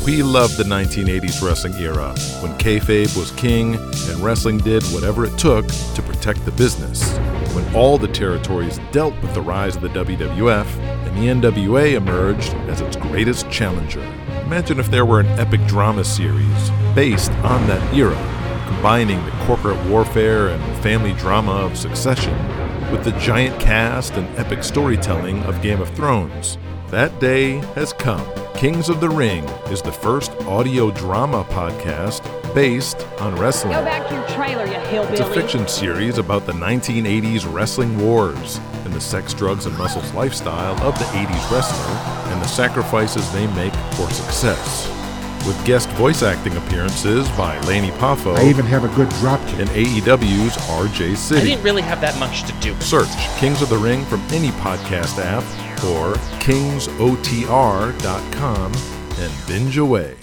We loved the 1980s wrestling era, when kayfabe was king and wrestling did whatever it took to protect the business, when all the territories dealt with the rise of the WWF and the NWA emerged as its greatest challenger. Imagine if there were an epic drama series based on that era, combining the corporate warfare and family drama of Succession with the giant cast and epic storytelling of Game of Thrones. That day has come. Kings of the Ring is the first audio drama podcast based on wrestling. Go back to your trailer, you hillbilly. It's a fiction series about the 1980s wrestling wars and the sex, drugs, and muscles lifestyle of the 80s wrestler and the sacrifices they make for success. With guest voice acting appearances by Laney Poffo. I even have a good drop kick. And AEW's RJ City. I didn't really have that much to do. Search Kings of the Ring from any podcast app or kingsotr.com and binge away.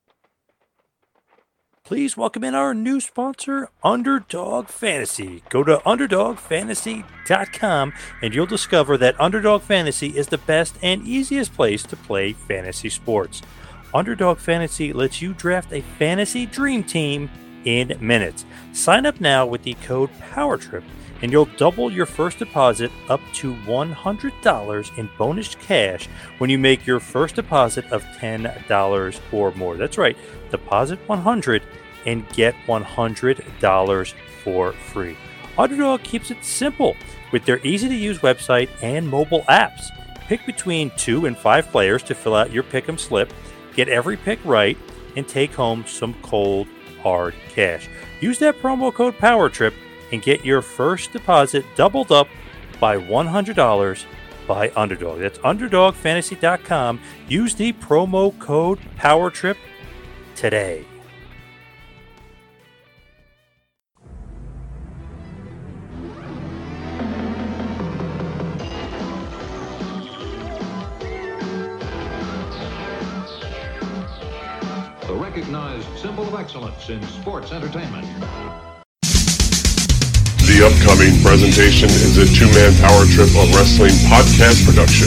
Please welcome in our new sponsor, Underdog Fantasy. Go to underdogfantasy.com and you'll discover that Underdog Fantasy is the best and easiest place to play fantasy sports. Underdog Fantasy lets you draft a fantasy dream team in minutes. Sign up now with the code POWERTRIP and you'll double your first deposit up to $100 in bonus cash when you make your first deposit of $10 or more. That's right, deposit $100 and get $100 for free. Underdog keeps it simple with their easy-to-use website and mobile apps. Pick between 2 and 5 players to fill out your pick'em slip. Get every pick right, and take home some cold, hard cash. Use that promo code POWERTRIP and get your first deposit doubled up by $100 by Underdog. That's UnderdogFantasy.com. Use the promo code POWERTRIP today. The recognized symbol of excellence in sports entertainment. The upcoming presentation is a two-man power trip of wrestling podcast production.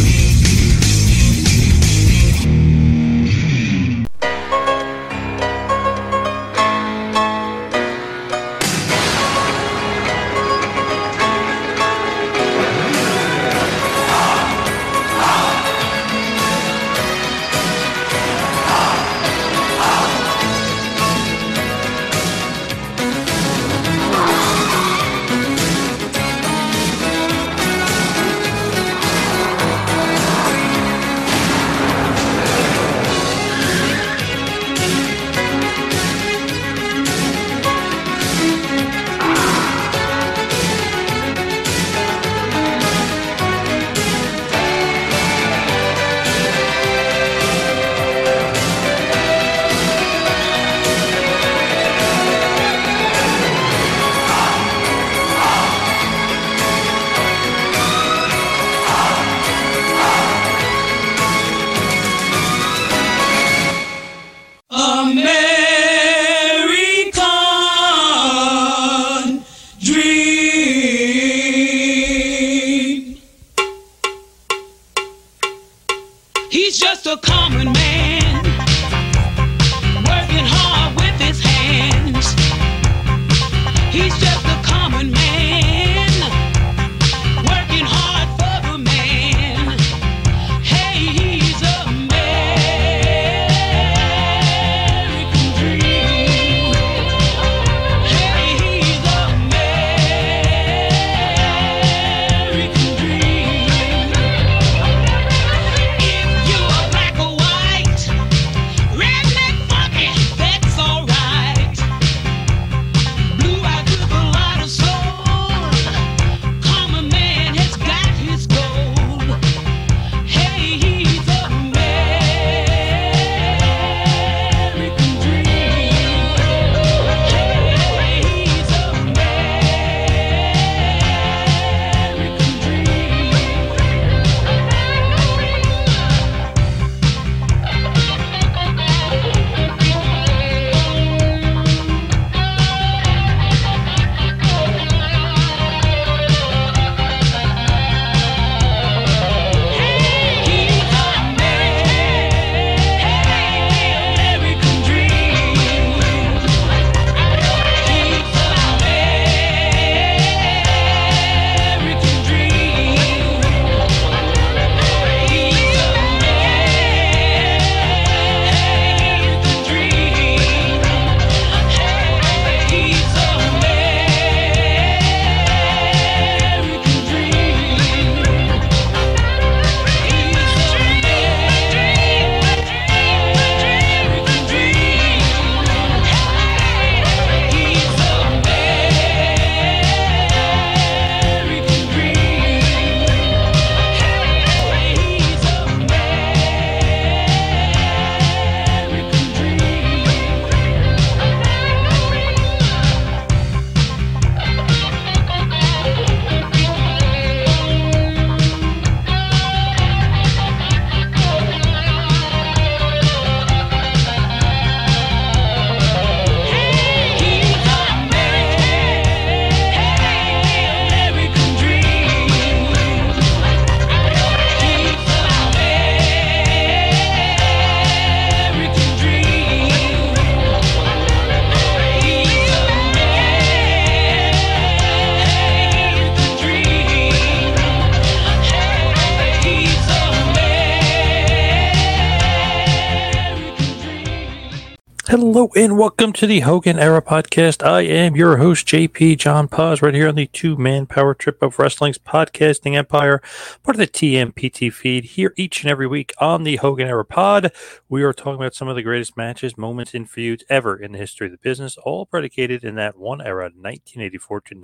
Hello and welcome to the Hogan Era Podcast. I am your host, JP John Paz, right here on the two-man power trip of wrestling's podcasting empire, part of the TMPT feed, here each and every week on the Hogan Era Pod. We are talking about some of the greatest matches, moments, and feuds ever in the history of the business, all predicated in that one era, 1984 to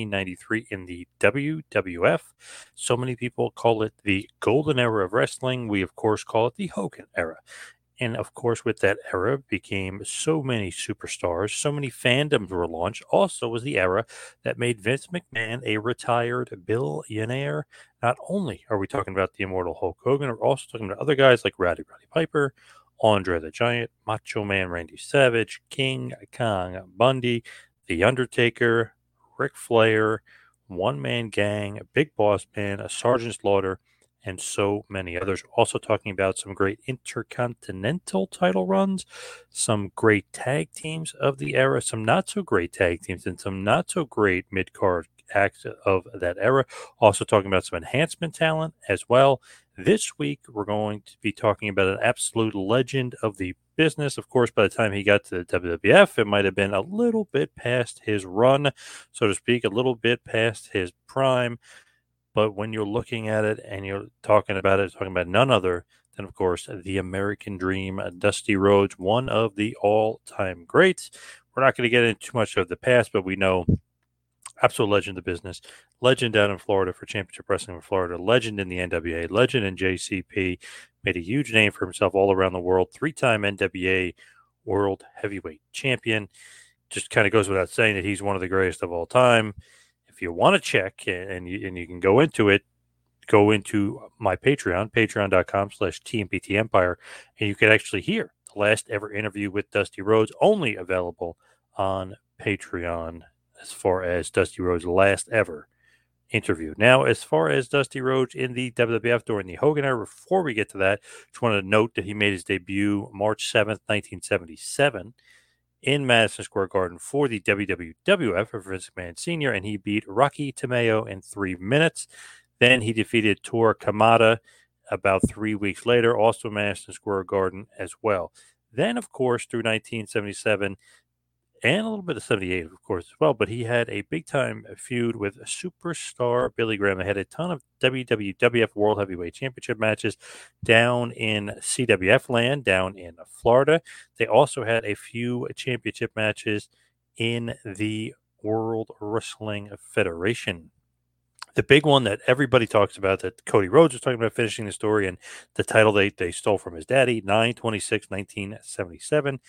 1993 in the WWF. So many people call it the golden era of wrestling. We, of course, call it the Hogan Era. And of course, with that era became so many superstars, so many fandoms were launched. Also was the era that made Vince McMahon a retired billionaire. Not only are we talking about the immortal Hulk Hogan, we're also talking about other guys like Roddy Piper, Andre the Giant, Macho Man Randy Savage, King Kong Bundy, The Undertaker, Ric Flair, One Man Gang, Big Boss Man, Sergeant Slaughter, and so many others. Also talking about some great intercontinental title runs, some great tag teams of the era, some not so great tag teams, and some not so great mid-card acts of that era. Also talking about some enhancement talent as well. This week, we're going to be talking about an absolute legend of the business. Of course, by the time he got to the WWF, it might have been a little bit past his run, so to speak, a little bit past his prime. But when you're looking at it and you're talking about none other than, of course, the American Dream, Dusty Rhodes, one of the all-time greats. We're not going to get into too much of the past, but we know absolute legend of the business, legend down in Florida for Championship Wrestling in Florida, legend in the NWA, legend in JCP, made a huge name for himself all around the world, three-time NWA World Heavyweight Champion. Just kind of goes without saying that he's one of the greatest of all time. If you want to check and you can go into it, go into my Patreon, patreon.com/TMPT Empire, and you can actually hear the last ever interview with Dusty Rhodes, only available on Patreon as far as Dusty Rhodes' last ever interview. Now, as far as Dusty Rhodes in the WWF during the Hogan era, before we get to that, just wanted to note that he made his debut March 7th, 1977. in Madison Square Garden for the WWF for Vince McMahon Sr., and he beat Rocky Tomeo in 3 minutes. Then he defeated Tor Kamada about 3 weeks later, also Madison Square Garden as well. Then, of course, through 1977 and a little bit of 78, of course, as well, but he had a big-time feud with superstar Billy Graham. They had a ton of WWF World Heavyweight Championship matches down in CWF land, down in Florida. They also had a few championship matches in the World Wrestling Federation. The big one that everybody talks about, that Cody Rhodes was talking about finishing the story, and the title they stole from his daddy, 9/26/1977,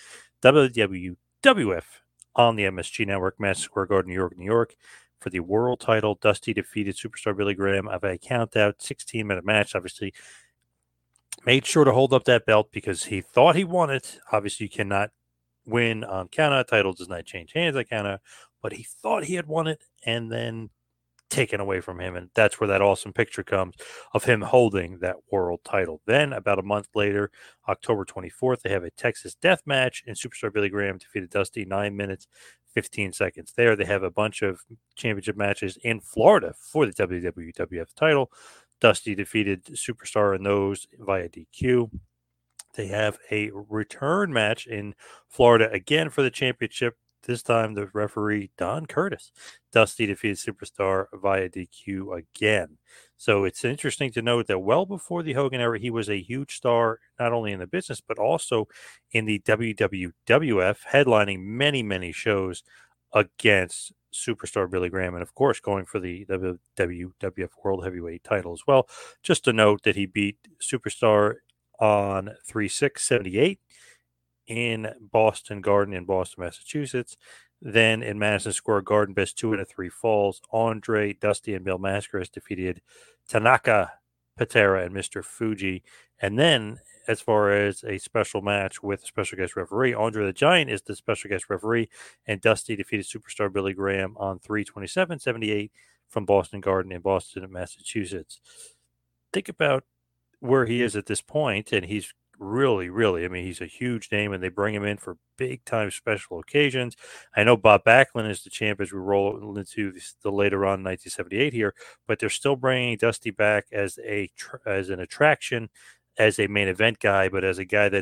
WWF on the MSG Network, Madison Square Garden, New York, for the world title. Dusty defeated superstar Billy Graham of a count-out 16-minute match. Obviously, made sure to hold up that belt because he thought he won it. Obviously, you cannot win on count-out. Title does not change hands on count-out, but he thought he had won it and then taken away from him, and that's where that awesome picture comes of him holding that world title. Then, about a month later, October 24th, they have a Texas death match, and superstar Billy Graham defeated Dusty 9 minutes, 15 seconds there. They have a bunch of championship matches in Florida for the WWF title. Dusty defeated superstar in those via DQ. They have a return match in Florida again for the championship. This time, the referee, Don Curtis. Dusty defeated Superstar via DQ again. So it's interesting to note that well before the Hogan era, he was a huge star, not only in the business, but also in the WWF, headlining many, many shows against Superstar Billy Graham, and of course, going for the WWF World Heavyweight title as well. Just to note that he beat Superstar on 3/6/78. in Boston Garden in Boston, Massachusetts. Then in Madison Square Garden, best 2 out of 3 falls. Andre, Dusty, and Bill Mascaras defeated Tanaka, Patera, and Mr. Fuji. And then, as far as a special match with a special guest referee, Andre the Giant is the special guest referee, and Dusty defeated superstar Billy Graham on 3/27/78 from Boston Garden in Boston, Massachusetts. Think about where he is at this point, and he's really, I mean, he's a huge name, and they bring him in for big-time special occasions. I know Bob Backlund is the champ as we roll into the later on 1978 here, but they're still bringing Dusty back as an attraction, as a main event guy, but as a guy that is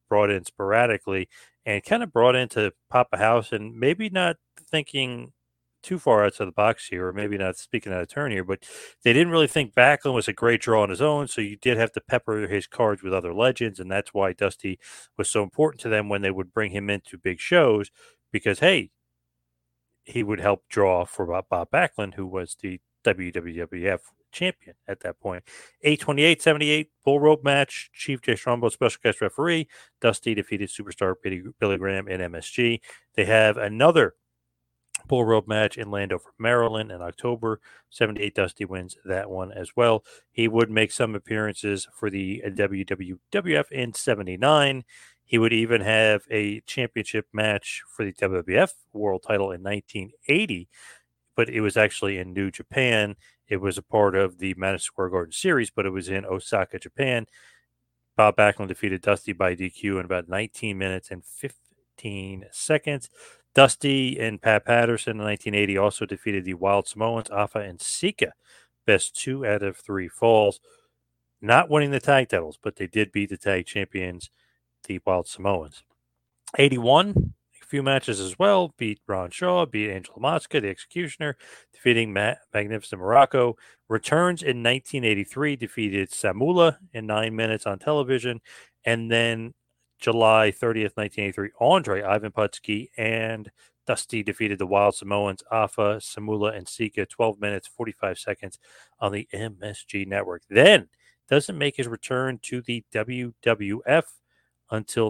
brought in sporadically and kind of brought in to pop a house, and maybe not thinking too far outside the box here, or maybe not speaking out of turn here, but they didn't really think Backlund was a great draw on his own, so you did have to pepper his cards with other legends, and that's why Dusty was so important to them when they would bring him into big shows, because, hey, he would help draw for Bob Backlund, who was the WWF champion at that point. 828-78 bull rope match. Chief Jay Strongbow, special guest referee. Dusty defeated superstar Billy Graham in MSG. They have another bull rope match in Landover, Maryland in October. 78 Dusty wins that one as well. He would make some appearances for the WWF in 79. He would even have a championship match for the WWF world title in 1980, but it was actually in New Japan. It was a part of the Madison Square Garden series, but it was in Osaka, Japan. Bob Backlund defeated Dusty by DQ in about 19 minutes and 15 seconds. Dusty and Pat Patterson in 1980 also defeated the Wild Samoans, Afa and Sika. Best 2 out of 3 falls. Not winning the tag titles, but they did beat the tag champions, the Wild Samoans. 81, a few matches as well. Beat Ron Shaw, beat Angelo Mosca, the Executioner, defeating Magnificent Morocco. Returns in 1983, defeated Samula in 9 minutes on television. And then July 30th, 1983, Andre, Ivan Putski, and Dusty defeated the Wild Samoans, Afa, Samula, and Sika, 12 minutes, 45 seconds on the MSG network. Then doesn't make his return to the WWF until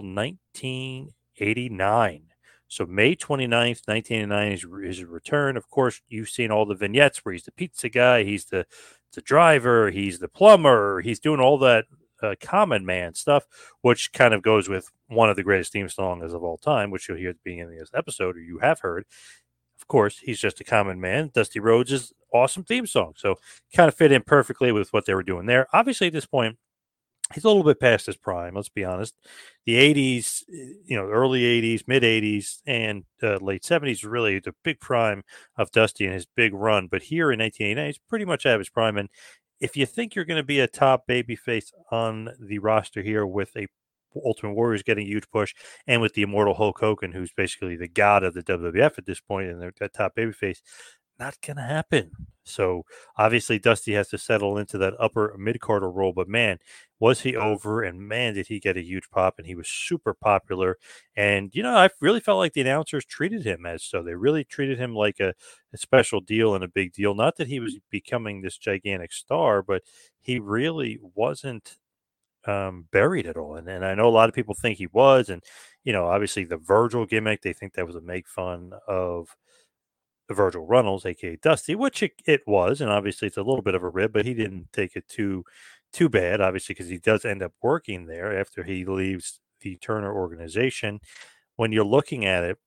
1989. So May 29th, 1989 is his return. Of course, you've seen all the vignettes where he's the pizza guy, he's the driver, he's the plumber, he's doing all that common man stuff, which kind of goes with one of the greatest theme songs of all time, which you'll hear at the beginning of this episode, or you have heard. Of course, he's just a common man. Dusty Rhodes' awesome theme song. So kind of fit in perfectly with what they were doing there. Obviously, at this point, he's a little bit past his prime, let's be honest. The 80s, early 80s, mid 80s, and late 70s were really the big prime of Dusty and his big run. But here in 1989, he's pretty much out of his prime. And if you think you're going to be a top babyface on the roster here with a Ultimate Warriors getting a huge push, and with the immortal Hulk Hogan, who's basically the god of the WWF at this point, and that top babyface, not going to happen. So obviously Dusty has to settle into that upper mid-carder role, but man, was he over, and man, did he get a huge pop, and he was super popular. And, I really felt like the announcers treated him as so. They really treated him like a special deal and a big deal. Not that he was becoming this gigantic star, but he really wasn't buried at all. And I know a lot of people think he was, and, obviously the Virgil gimmick, they think that was a make fun of Virgil Runnels, aka Dusty, which it was, and obviously it's a little bit of a rib, but he didn't take it too bad, obviously, because he does end up working there after he leaves the Turner organization. When you're looking at it,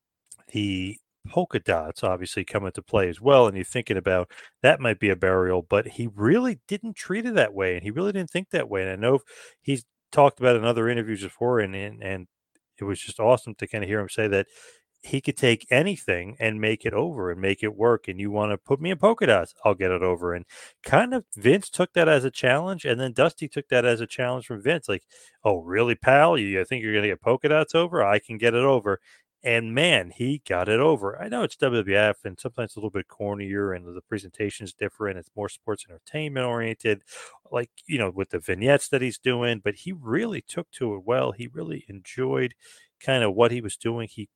the polka dots obviously come into play as well, and you're thinking about that might be a burial, but he really didn't treat it that way, and he really didn't think that way. And I know he's talked about in other interviews before, and it was just awesome to kind of hear him say that he could take anything and make it over and make it work. And you want to put me in polka dots, I'll get it over. And kind of Vince took that as a challenge. And then Dusty took that as a challenge from Vince. Like, oh, really, pal? You think you're going to get polka dots over? I can get it over. And man, he got it over. I know it's WWF and sometimes it's a little bit cornier and the presentation is different. It's more sports entertainment oriented, like, with the vignettes that he's doing. But he really took to it well. He really enjoyed kind of what he was doing. He,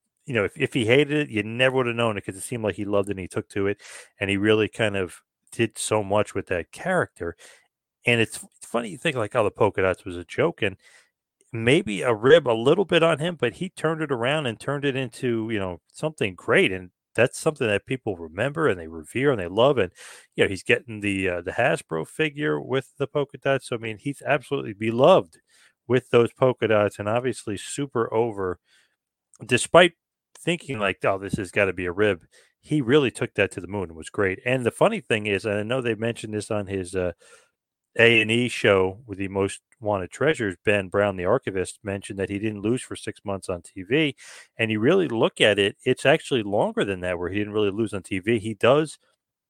if he hated it, you never would have known it, because it seemed like he loved it and he took to it, and he really kind of did so much with that character. And it's funny, you think like, oh, the polka dots was a joke, and maybe a rib a little bit on him, but he turned it around and turned it into, something great. And that's something that people remember and they revere and they love. And, he's getting the Hasbro figure with the polka dots. So, I mean, he's absolutely beloved with those polka dots, and obviously super over, despite thinking like, oh, this has got to be a rib. He really took that to the moon. It was great. And the funny thing is, and I know they mentioned this on his A&E show with the Most Wanted Treasures, Ben Brown, the archivist, mentioned that he didn't lose for 6 months on TV. And you really look at it, it's actually longer than that, where he didn't really lose on TV. He does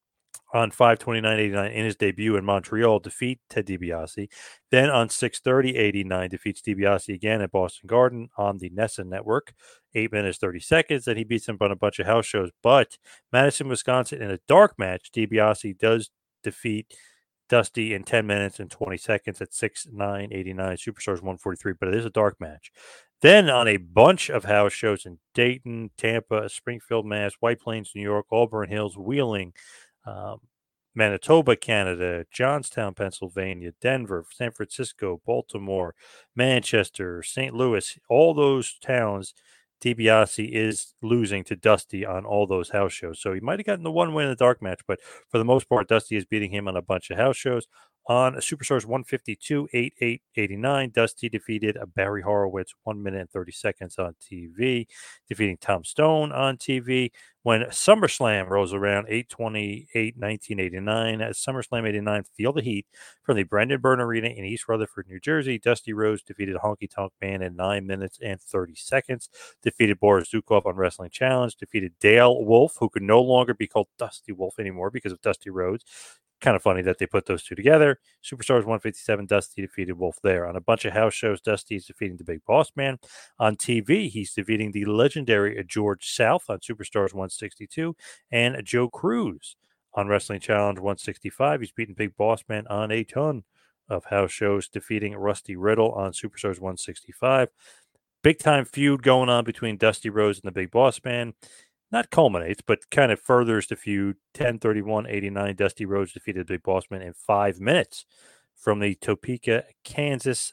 on 5/29/89 in his debut in Montreal, defeat Ted DiBiase. Then on 6/30/89, defeats DiBiase again at Boston Garden on the NESN network, 8 minutes 30 seconds. Then he beats him on a bunch of house shows. But Madison, Wisconsin, in a dark match, DiBiase does defeat Dusty in 10 minutes and 20 seconds at 6/9/89. Superstars 143, but it is a dark match. Then on a bunch of house shows in Dayton, Tampa, Springfield, Mass, White Plains, New York, Auburn Hills, Wheeling, Manitoba, Canada, Johnstown, Pennsylvania, Denver, San Francisco, Baltimore, Manchester, St. Louis, all those towns, DiBiase is losing to Dusty on all those house shows. So he might have gotten the one win in the dark match, but for the most part, Dusty is beating him on a bunch of house shows. On Superstars 152/88/89, Dusty defeated Barry Horowitz 1 minute and 30 seconds on TV, defeating Tom Stone on TV. When SummerSlam rolls around 8/28/1989, at SummerSlam 89, Feel the Heat from the Brendan Byrne Arena in East Rutherford, New Jersey, Dusty Rhodes defeated Honky Tonk Man in 9 minutes and 30 seconds, defeated Boris Zukov on Wrestling Challenge, defeated Dale Wolf, who could no longer be called Dusty Wolf anymore because of Dusty Rhodes. Kind of funny that they put those two together. Superstars 157, Dusty defeated Wolf there. On a bunch of house shows, Dusty is defeating the Big Boss Man. On TV, he's defeating the legendary George South on Superstars 162 and Joe Cruz on Wrestling Challenge 165. He's beating Big Boss Man on a ton of house shows, defeating Rusty Riddle on Superstars 165. Big time feud going on between Dusty Rhodes and the Big Boss Man. Not culminates, but kind of furthers the feud. 10/31/89, Dusty Rhodes defeated the Big Boss Man in 5 minutes from the Topeka, Kansas,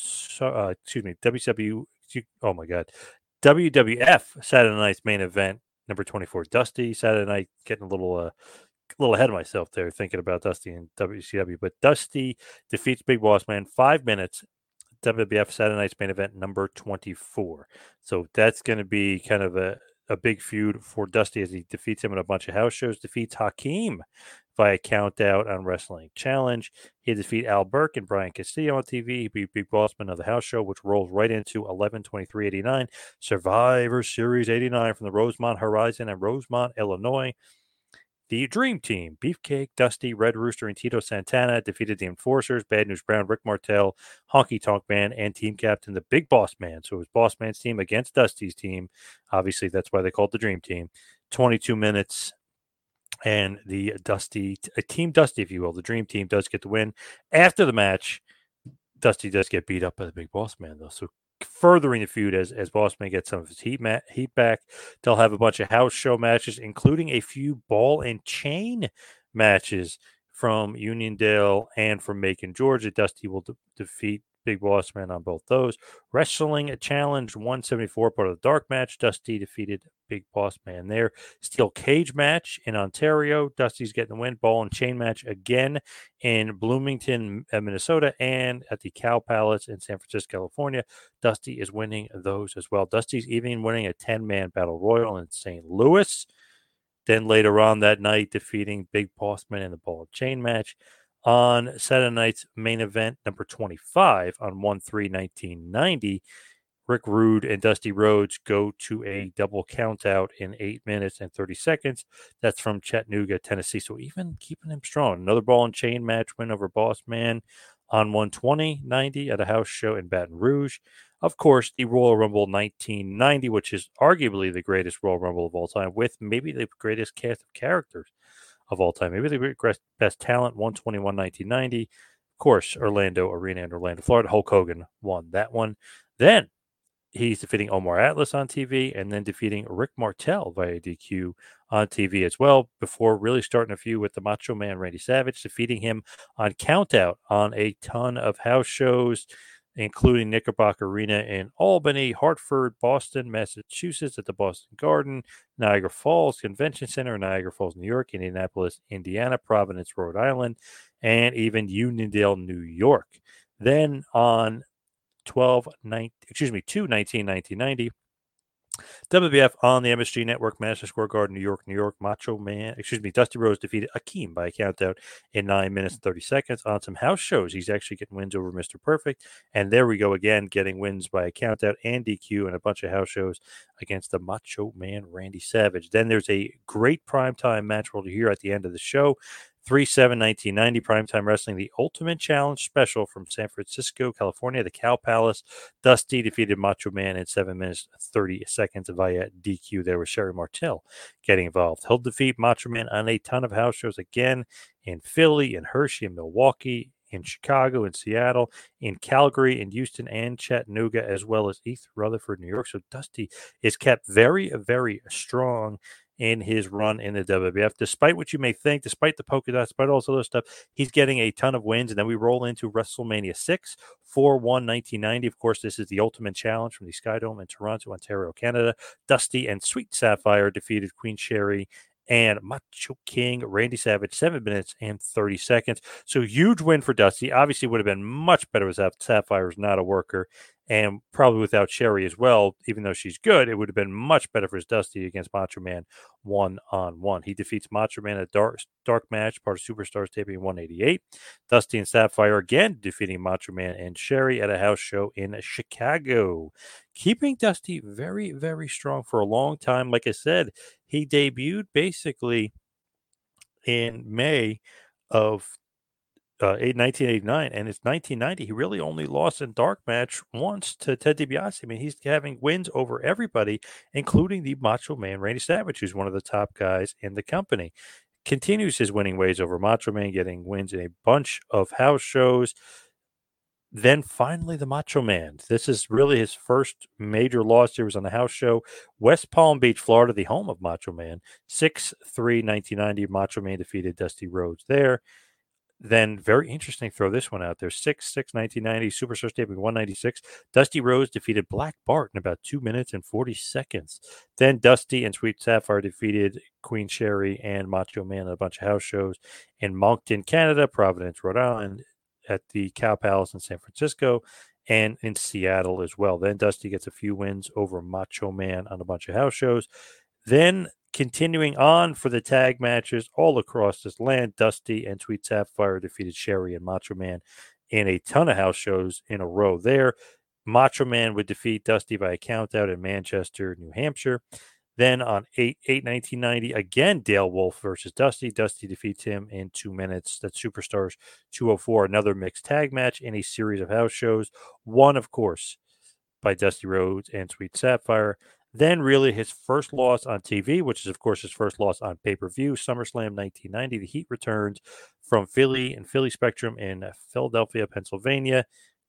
WWF Saturday Night's main event, number 24. Dusty, Saturday Night, getting a little ahead of myself there, thinking about Dusty and WCW, but Dusty defeats Big Boss Man 5 minutes. WWF Saturday Night's main event, number 24. So that's going to be kind of a big feud for Dusty as he defeats him in a bunch of house shows, defeats Hakeem via count out on Wrestling Challenge. He defeat Al Burke and Brian Castillo on TV. He beat Big Boss Man of the house show, which rolls right into 11/23/89, Survivor Series 89 from the Rosemont Horizon in Rosemont, Illinois. The Dream Team, Beefcake, Dusty, Red Rooster, and Tito Santana defeated the Enforcers, Bad News Brown, Rick Martel, Honky Tonk Man, and team captain, the Big Boss Man. So it was Boss Man's team against Dusty's team. Obviously, that's why they called it the Dream Team. 22 minutes, and the Team Dusty, if you will, the Dream Team does get the win. After the match, Dusty does get beat up by the Big Boss Man, though. So furthering the feud as Boss Man gets some of his heat back. They'll have a bunch of house show matches, including a few ball and chain matches from Uniondale and from Macon, Georgia. Dusty will defeat Big Boss Man on both those. Wrestling Challenge 174, part of the dark match. Dusty defeated Big Boss Man there. Steel cage match in Ontario. Dusty's getting the win. Ball and chain match again in Bloomington, Minnesota, and at the Cow Palace in San Francisco, California. Dusty is winning those as well. Dusty's even winning a 10-man battle royal in St. Louis. Then later on that night, defeating Big Boss Man in the ball and chain match. On Saturday night's main event, number 25, on 1/3/1990, Rick Rude and Dusty Rhodes go to a double countout in 8 minutes and 30 seconds. That's from Chattanooga, Tennessee. So even keeping him strong. Another ball and chain match win over Boss Man on 1/20/90 at a house show in Baton Rouge. Of course, the Royal Rumble 1990, which is arguably the greatest Royal Rumble of all time, with maybe the greatest cast of characters of all time. Maybe the best talent, 1/21/1990. Of course, Orlando Arena in Orlando, Florida. Hulk Hogan won that one. Then he's defeating Omar Atlas on TV and then defeating Rick Martel via DQ on TV as well, before really starting a feud with the Macho Man Randy Savage, defeating him on countout on a ton of house shows, including Knickerbocker Arena in Albany, Hartford, Boston, Massachusetts at the Boston Garden, Niagara Falls Convention Center in Niagara Falls, New York, Indianapolis, Indiana, Providence, Rhode Island, and even Uniondale, New York. Then on 2/19/1990, WWF on the MSG Network, Madison Square Garden, New York, New York. Dusty Rhodes defeated Akeem by a countout in 9 minutes and 30 seconds. On some house shows, he's actually getting wins over Mr. Perfect. And there we go again, getting wins by a countout and DQ and a bunch of house shows against the Macho Man Randy Savage. Then there's a great primetime match we'll hear at the end of the show. 3/7/1990 Primetime Wrestling, the Ultimate Challenge Special from San Francisco, California, the Cow Palace. Dusty defeated Macho Man in 7 minutes 30 seconds via DQ. There was Sherry Martel getting involved. He'll defeat Macho Man on a ton of house shows again in Philly, in Hershey, in Milwaukee, in Chicago, in Seattle, in Calgary, in Houston, and Chattanooga, as well as East Rutherford, New York. So Dusty is kept very, very strong in his run in the WWF. Despite what you may think, despite the polka dots, despite all this other stuff, he's getting a ton of wins. And then we roll into WrestleMania 6, 4/1/1990. Of course, this is the Ultimate Challenge from the Skydome in Toronto, Ontario, Canada. Dusty and Sweet Sapphire defeated Queen Sherry and Macho King Randy Savage, 7 minutes and 30 seconds. So huge win for Dusty. Obviously would have been much better without Sapphire's not a worker, and probably without Sherry as well. Even though she's good, it would have been much better for Dusty against Macho Man 1-on-1. He defeats Macho Man in a dark match, part of Superstars taping 188. Dusty and Sapphire again defeating Macho Man and Sherry at a house show in Chicago. Keeping Dusty very, very strong for a long time. Like I said, he debuted basically in May of 1989, and it's 1990. He really only lost in dark match once to Ted DiBiase. I mean, he's having wins over everybody, including the Macho Man Randy Savage, who's one of the top guys in the company. Continues his winning ways over Macho Man, getting wins in a bunch of house shows. Then finally, the Macho Man. This is really his first major loss. He was on the house show, West Palm Beach, Florida, the home of Macho Man. 6/3/1990, Macho Man defeated Dusty Rhodes there. Then, very interesting, throw this one out there. 6/6/1990, Superstars taping 196. Dusty Rhodes defeated Black Bart in about 2 minutes and 40 seconds. Then Dusty and Sweet Sapphire defeated Queen Sherry and Macho Man at a bunch of house shows in Moncton, Canada, Providence, Rhode Island, at the Cow Palace in San Francisco, and in Seattle as well. Then Dusty gets a few wins over Macho Man on a bunch of house shows. Then continuing on for the tag matches all across this land, Dusty and Sweet Sapphire defeated Sherry and Macho Man in a ton of house shows in a row there. Macho Man would defeat Dusty by a countout in Manchester, New Hampshire. Then on 8/8/1990, again, Dale Wolf versus Dusty. Dusty defeats him in 2 minutes. That's Superstars 204, another mixed tag match in a series of house shows. One, of course, by Dusty Rhodes and Sweet Sapphire. Then really his first loss on TV, which is, of course, his first loss on pay-per-view, SummerSlam 1990. The Heat returns from Philly and Philly Spectrum in Philadelphia, Pennsylvania.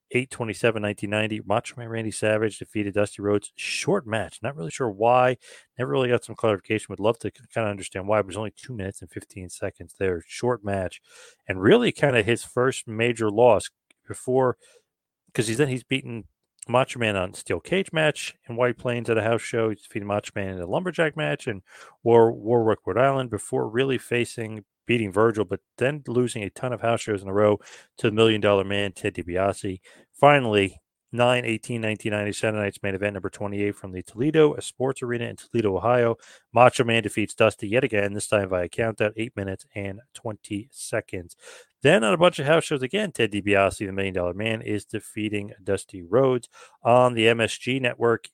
8/27/1990, Macho Man Randy Savage defeated Dusty Rhodes. Short match. Not really sure why. Never really got some clarification. Would love to kind of understand why. It was only 2 minutes and 15 seconds there. Short match. And really kind of his first major loss before, because he's beaten Macho Man on Steel Cage match in White Plains at a house show. He's defeated Macho Man in a lumberjack match in Warwick, Rhode Island, before really beating Virgil, but then losing a ton of house shows in a row to the $1 Million Man, Ted DiBiase. Finally, 9/18/1990, Saturday night's main event, number 28 from the Toledo Sports Arena in Toledo, Ohio. Macho Man defeats Dusty yet again, this time via countout, 8 minutes and 20 seconds. Then on a bunch of house shows again, Ted DiBiase, the $1 Million Man, is defeating Dusty Rhodes on the MSG Network.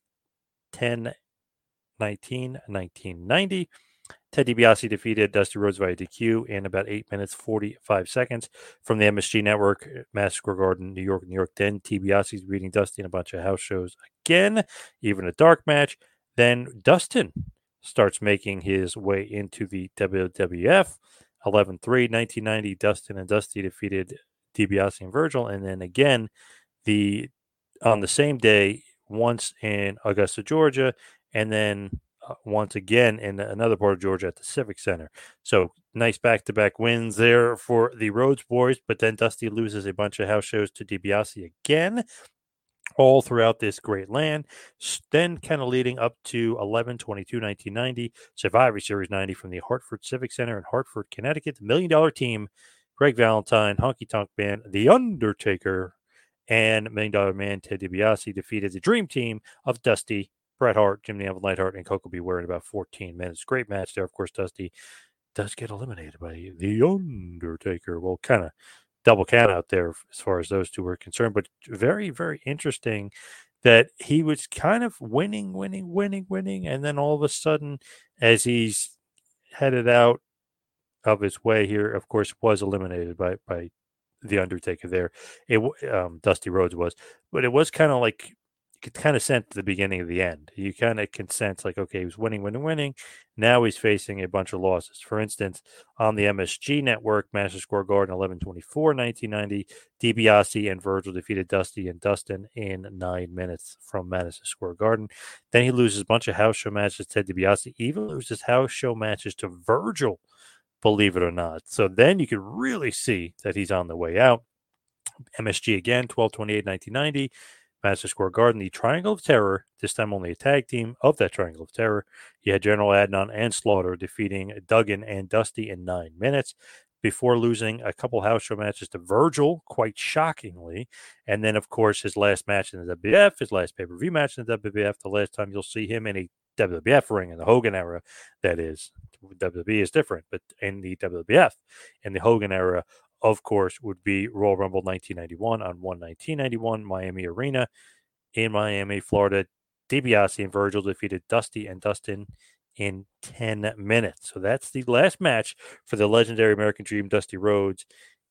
10/19/1990. Ted DiBiase defeated Dusty Rhodes via DQ in about 8 minutes, 45 seconds from the MSG Network, Madison Square Garden, New York, New York. Then DiBiase's beating Dusty in a bunch of house shows again, even a dark match. Then Dustin starts making his way into the WWF. 11/3/1990, Dustin and Dusty defeated DiBiase and Virgil. And then again, on the same day, once in Augusta, Georgia, and then once again in another part of Georgia at the Civic Center. So nice back-to-back wins there for the Rhodes boys, but then Dusty loses a bunch of house shows to DiBiase again, all throughout this great land. Then kind of leading up to 11/22/1990, Survivor Series 90 from the Hartford Civic Center in Hartford, Connecticut. The $1 Million Team, Greg Valentine, Honky Tonk Band, The Undertaker, and $1 Million Man Ted DiBiase defeated the Dream Team of Dusty, Bret Hart, Jim the Anvil Neidhart, and Koko B. Ware in about 14 minutes. Great match there. Of course, Dusty does get eliminated by The Undertaker. Well, kind of double count out there as far as those two were concerned, but very, very interesting that he was kind of winning, and then all of a sudden, as he's headed out of his way here, of course, was eliminated by The Undertaker there. Dusty Rhodes was, but it was kind of like, you could kind of sense the beginning of the end. You kind of can sense like, okay, he was winning. Now he's facing a bunch of losses. For instance, on the MSG network, Madison Square Garden, 11/24, 1990, DiBiase and Virgil defeated Dusty and Dustin in 9 minutes from Madison Square Garden. Then he loses a bunch of house show matches to DiBiase, even loses house show matches to Virgil, believe it or not. So then you could really see that he's on the way out. MSG again, 12/28, 1990. Madison Square Garden, the Triangle of Terror, this time only a tag team of that Triangle of Terror. You had General Adnan and Slaughter defeating Duggan and Dusty in 9 minutes before losing a couple house show matches to Virgil, quite shockingly. And then, of course, his last match in the WWF, his last pay-per-view match in the WWF, the last time you'll see him in a WWF ring in the Hogan era, that is. WWE is different, but in the WWF, in the Hogan era, of course, would be Royal Rumble 1991 on 1/19/91, Miami Arena in Miami, Florida. DiBiase and Virgil defeated Dusty and Dustin in 10 minutes. So that's the last match for the legendary American Dream, Dusty Rhodes,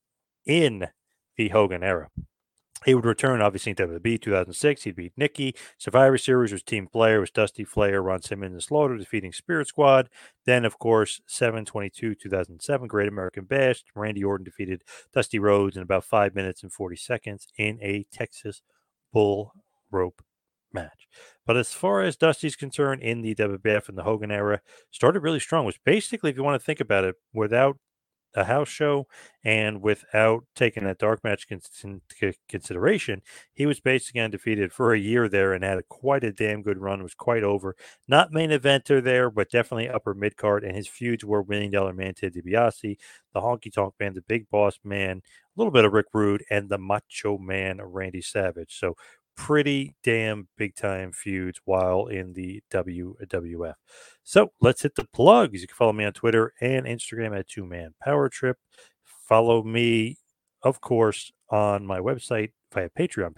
in the Hogan era. He would return, obviously, in WWE 2006. He'd beat Nikki. Survivor Series was Team Flair. It was Dusty, Flair, Ron Simmons, and Slaughter defeating Spirit Squad. Then, of course, 7/22/2007, Great American Bash. Randy Orton defeated Dusty Rhodes in about 5 minutes and 40 seconds in a Texas bull rope match. But as far as Dusty's concerned in the WWF and the Hogan era, started really strong. Was basically, if you want to think about it, without a house show and without taking that dark match into consideration, he was basically undefeated for a year there and had quite a damn good run. Was quite over. Not main eventer there, but definitely upper mid card. And his feuds were $1 Million Man Ted DiBiase, the Honky Tonk Man, the Big Boss Man, a little bit of Rick Rude, and the Macho Man Randy Savage. So pretty damn big time feuds while in the WWF. So let's hit the plugs. You can follow me on Twitter and Instagram at 2Man Power Trip. Follow me, of course, on my website via Patreon,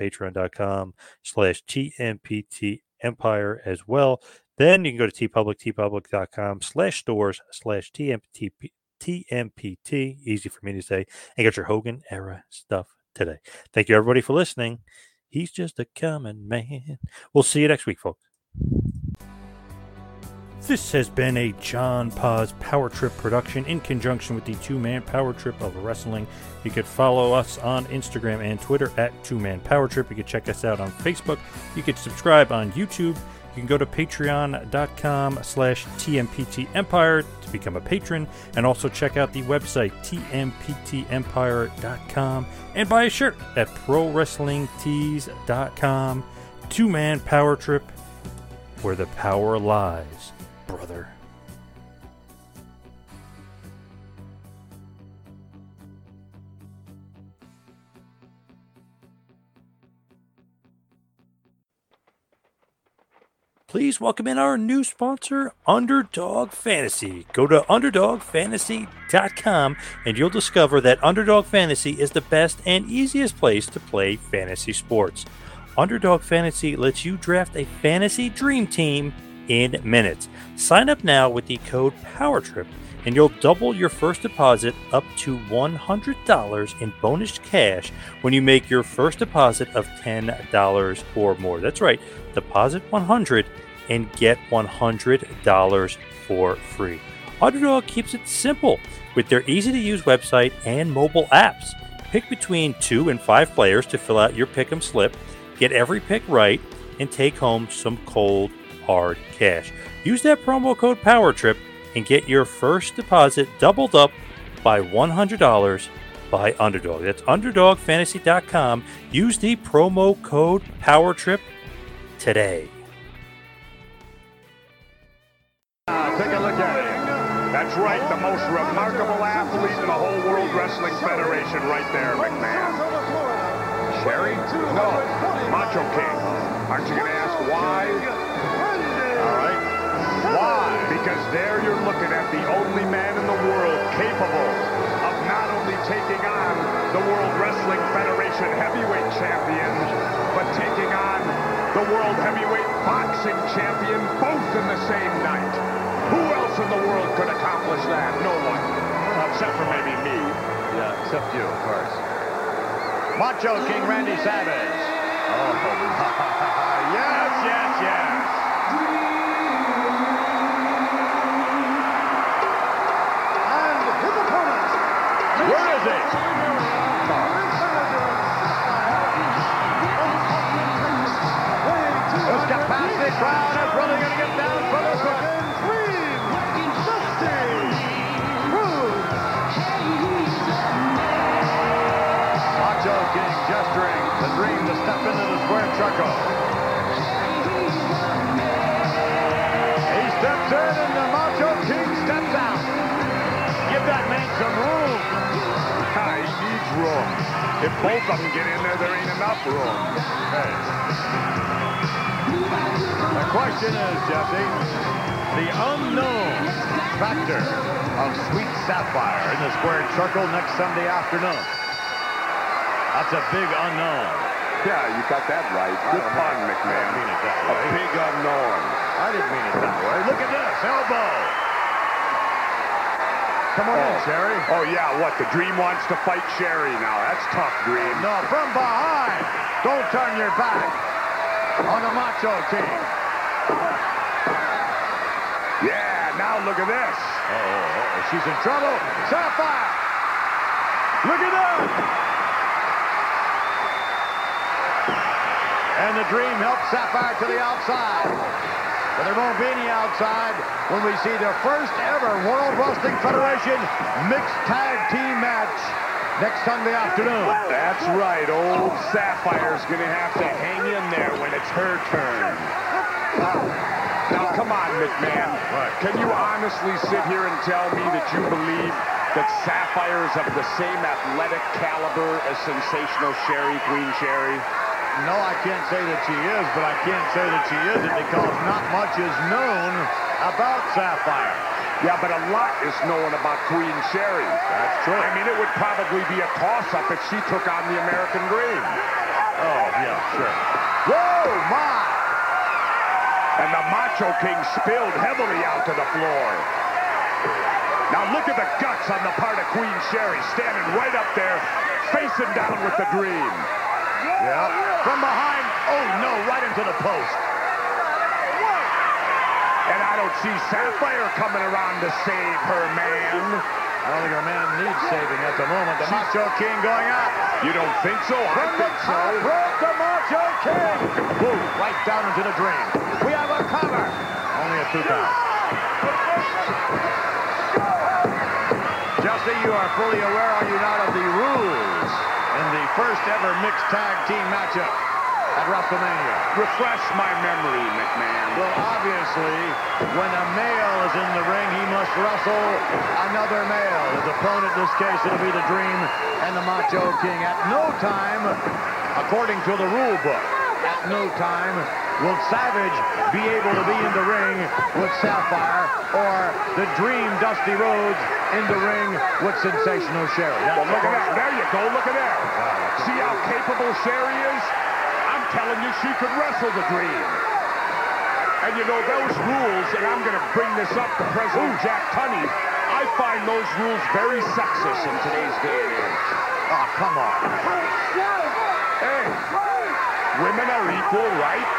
patreon.com/TMPT Empire as well. Then you can go to tpublic.com/stores/TMPT, easy for me to say, and get your Hogan era stuff today. Thank you, everybody, for listening. He's just a common man. We'll see you next week, folks. This has been a John Paz Power Trip production in conjunction with the 2Man Power Trip of Wrestling. You can follow us on Instagram and Twitter at 2Man Power Trip. You can check us out on Facebook. You can subscribe on YouTube. You can go to patreon.com/TMPT Empire to become a patron, and also check out the website tmptempire.com and buy a shirt at prowrestlingtees.com. 2Man Power Trip, where the power lies, brother. Please welcome in our new sponsor, Underdog Fantasy. Go to UnderdogFantasy.com and you'll discover that Underdog Fantasy is the best and easiest place to play fantasy sports. Underdog Fantasy lets you draft a fantasy dream team in minutes. Sign up now with the code POWERTRIP and you'll double your first deposit up to $100 in bonus cash when you make your first deposit of $10 or more. That's right, deposit $100 and get $100 for free. Underdog keeps it simple with their easy-to-use website and mobile apps. Pick between 2 and 5 players to fill out your pick'em slip, get every pick right, and take home some cold, hard cash. Use that promo code POWERTRIP and get your first deposit doubled up by $100 by Underdog. That's UnderdogFantasy.com. Use the promo code POWERTRIP today. Take a look at him. That's right, the most remarkable athlete in the whole World Wrestling Federation right there, McMahon. Sherry? No, Macho King. Aren't you going to ask why? only man in the world capable of not only taking on the World Wrestling Federation heavyweight champion, but taking on the World Heavyweight Boxing champion both in the same night. Who else in the world could accomplish that? No one. Except for maybe me. Yeah, except you, of course. Macho King Randy Savage. Oh, Yes, yes, yes. and his opponent. Where is he? Let's get past the crowd. Is really going to get down for this one. Macho King gesturing the Dream to step into the square circle. He steps in and the Macho King steps out. Give that man some room. He needs room. If both of them get in there, there ain't enough room. Hey. The question is, Jesse, the unknown factor of Sweet Sapphire in the squared circle next Sunday afternoon. That's a big unknown. Yeah, you got that right. Good pun, McMahon. I didn't mean it that A way. big unknown. I didn't mean it that way. Look at this, elbow. Come on in, Sherry. Oh, yeah, what? The Dream wants to fight Sherry now. That's tough, Dream. No, from behind. Don't turn your back on the Macho King. Yeah, now look at this. Oh, she's in trouble. Sapphire. Look at that. And the Dream helps Sapphire to the outside. But there won't be any outside when we see the first ever World Wrestling Federation mixed tag team match next Sunday afternoon. That's right. Old Sapphire's going to have to hang in there when it's her turn. Now, come on, McMahon. Can you honestly sit here and tell me that you believe that Sapphire is of the same athletic caliber as sensational Sherry, Queen Sherry? No, I can't say that she is, but I can't say that she isn't because not much is known about Sapphire. Yeah, but a lot is known about Queen Sherry. That's true. I mean, it would probably be a toss-up if she took on the American Dream. Oh, yeah, sure. Whoa, my! And the Macho King spilled heavily out to the floor. Now look at the guts on the part of Queen Sherry, standing right up there, facing down with the Dream. Yeah. From behind. Oh, no, right into the post. And I don't see Sapphire coming around to save her man. I don't think her man needs saving at the moment. The Macho King going out. You don't think so? I From the think so. top rope, the Macho King. Boom, right down into the Dream. We have a cover. Only a 2 count. Jesse, you are fully aware, are you not, of the rules in the first ever mixed tag team matchup at WrestleMania? Refresh my memory, McMahon. Well, obviously, when a male is in the ring, he must wrestle another male. His opponent, in this case, it'll be the Dream and the Macho King. At no time, according to the rule book, at no time will Savage be able to be in the ring with Sapphire or the Dream Dusty Rhodes in the ring with Sensational Sherry. Well, look at that. There you go. Look at that. See how capable Sherry is? I'm telling you, she could wrestle the Dream. And you know, those rules, and I'm going to bring this up to President Jack Tunney, I find those rules very sexist in today's day and age. Oh, come on. Hey, women are equal, right?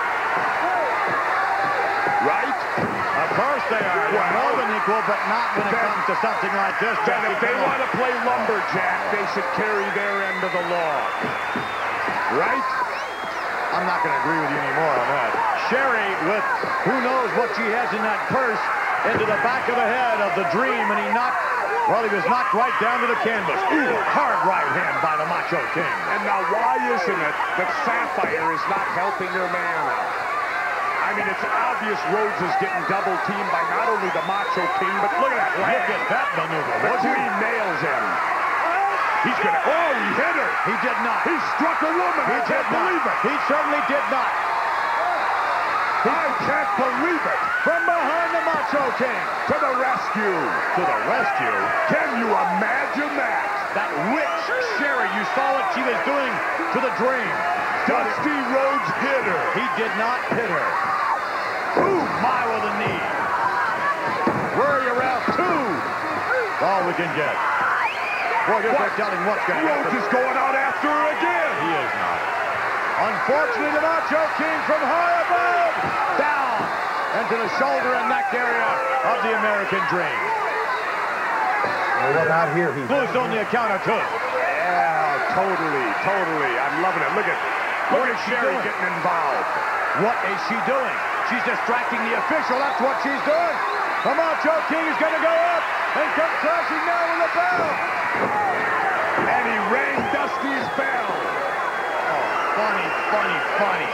Right? Of course they are. They're more than equal, but not when it comes to something like this. Then if they want to play lumberjack, they should carry their end of the law. Right? I'm not going to agree with you anymore on that. Sherry, with who knows what she has in that purse, into the back of the head of the Dream, and he was knocked right down to the canvas. Ooh, hard right hand by the Macho King. And now why isn't it that Sapphire is not helping her man out? I mean, it's obvious Rhodes is getting double teamed by not only the Macho King, but look at that. Look at that maneuver. The Dream nails him. He's going to, oh, he hit her. He did not. He struck a woman. I can't believe it. He certainly did not. I can't believe it. From behind the Macho Macho King. To the rescue. To the rescue? Can you imagine that? That witch, Sherry, you saw what she was doing to the Dream. Dusty Rhodes hit her. He did not hit her. Ooh, my with a knee. Worry around 2. All we can get. Boy, there's no telling what's going to happen. Rhodes is going out after her again. He is not. Unfortunately, the Macho King from high above, down into the shoulder and neck area of the American Dream. Well, what out here? He's Blues on the account of 2. Yeah, totally. I'm loving it. Look at Sherry getting involved. What is she doing? She's distracting the official. That's what she's doing. The Macho King is going to go up and come crashing down with a bell. And he rang Dusty's bell. Oh, funny.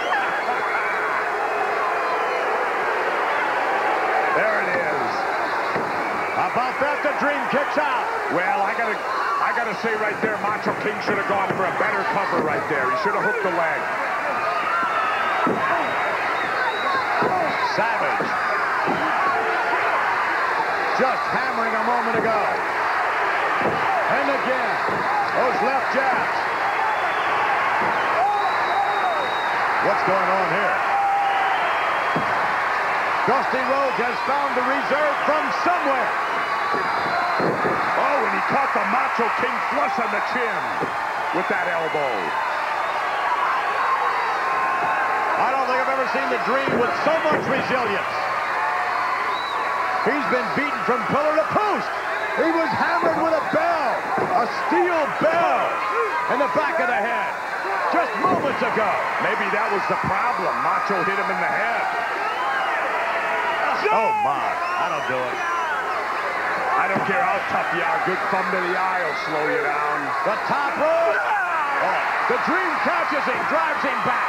There it is. About that, the Dream kicks out. Well, I gotta say right there, Macho King should have gone for a better cover right there. He should have hooked the leg. Savage. Just hammering a moment ago. And again, those left jabs. What's going on here? Dusty Rhodes has found the reserve from somewhere. Oh, and he caught the Macho King flush on the chin with that elbow. I don't think I've ever seen the Dream with so much resilience. He's been beaten from pillar to post. He was hammered with a bell, a steel bell, in the back of the head just moments ago. Maybe that was the problem. Macho hit him in the head. Oh, my. That'll do it. I don't care how tough you are. Good thumb to the eye will slow you down. The top rope. Oh, the Dream catches him, drives him back.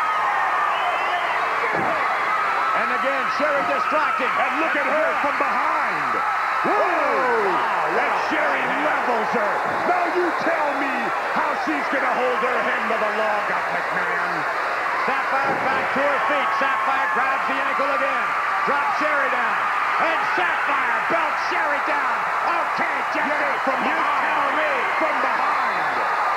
And again, Sherry distracting. And look at her from behind. Whoa! Wow, and Sherry levels her. Now you tell me how she's going to hold her hand to the log up, McMahon. Sapphire back to her feet. Sapphire grabs the ankle again. Drops Sherry down. And Sapphire belts Sherry down. Okay, Jesse, Yeah, from you behind. tell me. From behind.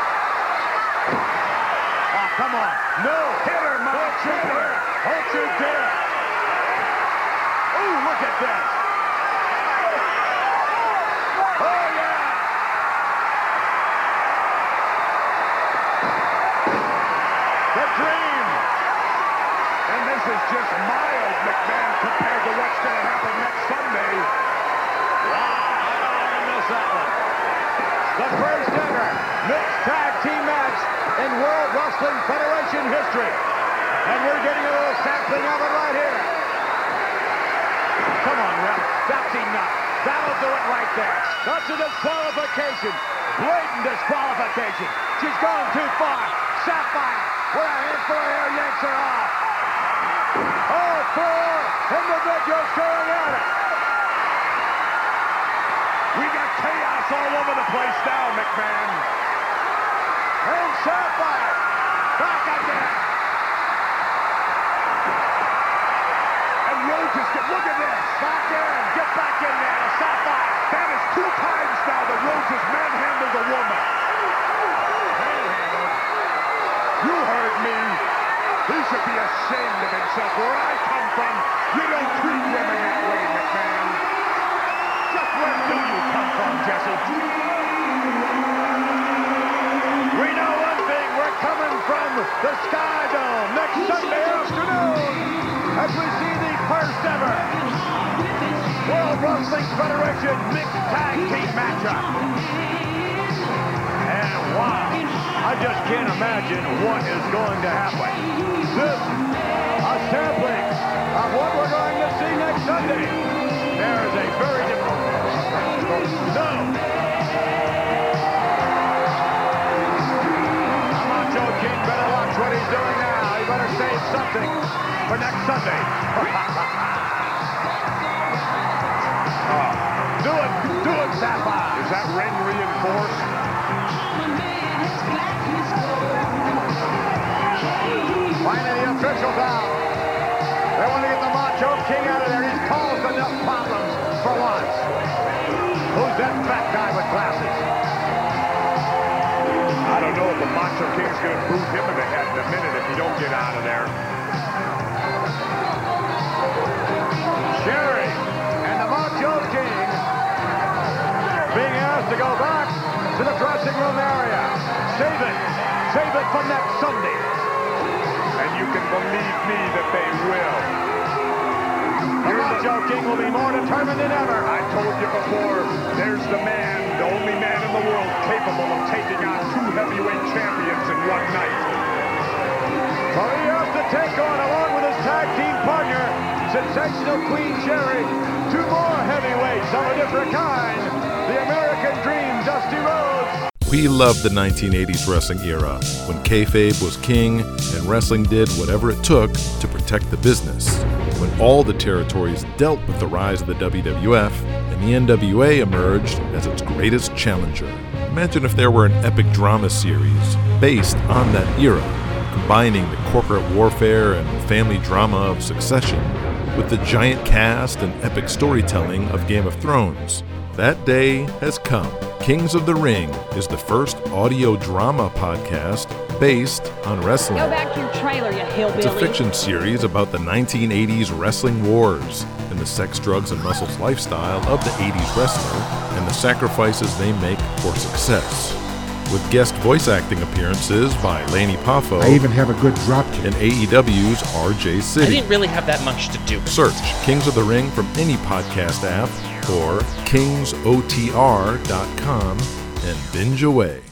Oh, come on. No. Hit her, Macho. Hit her. Don't you dare. Ooh, look at this. Oh, yeah. The Dream. And this is just mild, McMahon, compared to what's going to happen next Sunday. Wow, I don't want to miss that one. The first ever mixed tag team match in World Wrestling Federation history. And we're getting a little sampling of it right here. Come on, ref. That's enough. That'll do it right there. That's a disqualification. Blatant disqualification. She's gone too far. Sapphire, with a handful of hair, yanks her off. All 4 individuals going at it. We got chaos all over the place now, McMahon. And Sapphire, back again. And Rhodes is good. Look at this. Back in. Get back in there. Sapphire. That is 2 times now that Rhodes has manhandled a woman. Manhandled. You heard me. He should be ashamed of himself. Where I come from, you don't treat women that way, McMahon. Just where do you come from, Jesse? We know one thing. We're coming from the Sky Dome next Sunday afternoon as we see the first ever World Wrestling Federation mixed tag team matchup. And wow, I just can't imagine what is going to happen. This, a sampling of what we're going to see next Sunday. There is a very different... No! The Macho King better watch what he's doing now. He better save something for next Sunday. Do it, Sapphire. Is that ring reinforced? Finally, the officials out. They want to get the Macho King out of there. He's caused enough problems. for once. Who's that fat guy with glasses? I don't know if the Macho King's going to boot him in the head in a minute if he don't get out of there. Sherry and the Macho King being asked to go back to the dressing room area. Save it for next Sunday. And you can believe me that they will. The Macho King will be more determined than ever. I told you before, there's the man, the only man in the world capable of taking on two heavyweight champions in one night. So he has to take on, along with his tag team partner, Sensational Queen Sherry, two more heavyweights of a different kind. The American Dream, Dusty Rhodes. We loved the 1980s wrestling era, when kayfabe was king and wrestling did whatever it took to protect the business. When all the territories dealt with the rise of the WWF and the NWA emerged as its greatest challenger. Imagine if there were an epic drama series based on that era, combining the corporate warfare and family drama of Succession with the giant cast and epic storytelling of Game of Thrones. That day has come. Kings of the Ring is the first audio drama podcast based on wrestling. Go back to your trailer, you hillbilly. It's a fiction series about the 1980s wrestling wars and the sex, drugs, and muscles lifestyle of the 80s wrestler and the sacrifices they make for success. With guest voice acting appearances by Laney Poffo. I even have a good drop kick. And AEW's RJ City. I didn't really have that much to do with Search Kings of the Ring from any podcast app or kingsotr.com and binge away.